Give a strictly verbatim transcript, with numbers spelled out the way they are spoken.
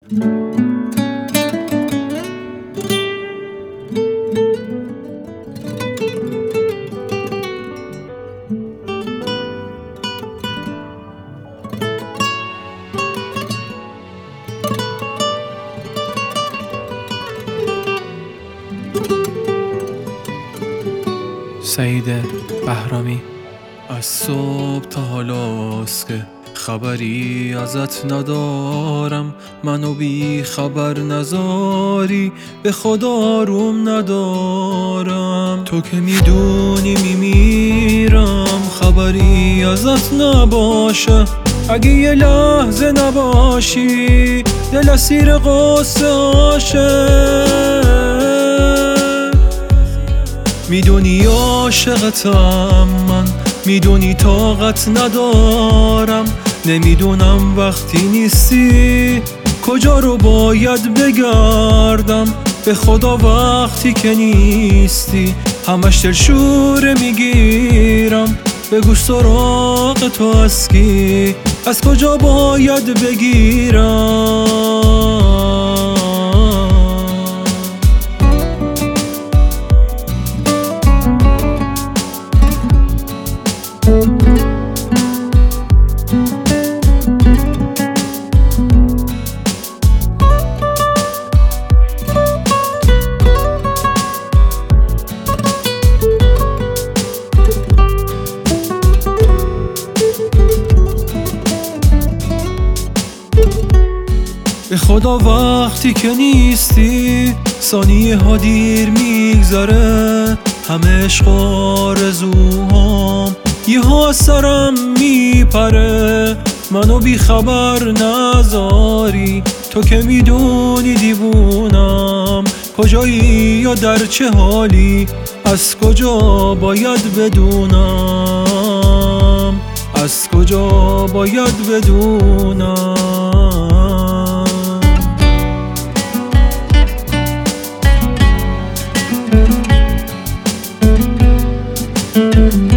سعید بهرامی. از صبح تا حالاست که خبری ازت ندارم، منو بی خبر نذاری به خدا آروم ندارم. تو که میدونی میمیرم، خبری ازت نباشه. اگه یه لحظه نباشی دل اسیر قصه هاشه. میدونی عاشقتم من، میدونی طاقت ندارم. نمیدونم وقتی نیستی کجا رو باید بگردم. به خدا وقتی که نیستی همش دلشوره میگیرم. بگو سراغ تو از کی، از کجا باید بگیرم. به خدا وقتی که نیستی ثانیه ها دیر میگذره. همه عشق آرزوهام یه ها سرم میپره. منو بی خبر نذاری، تو که میدونی دیوونم. کجایی یا در چه حالی، از کجا باید بدونم. از کجا باید بدونم.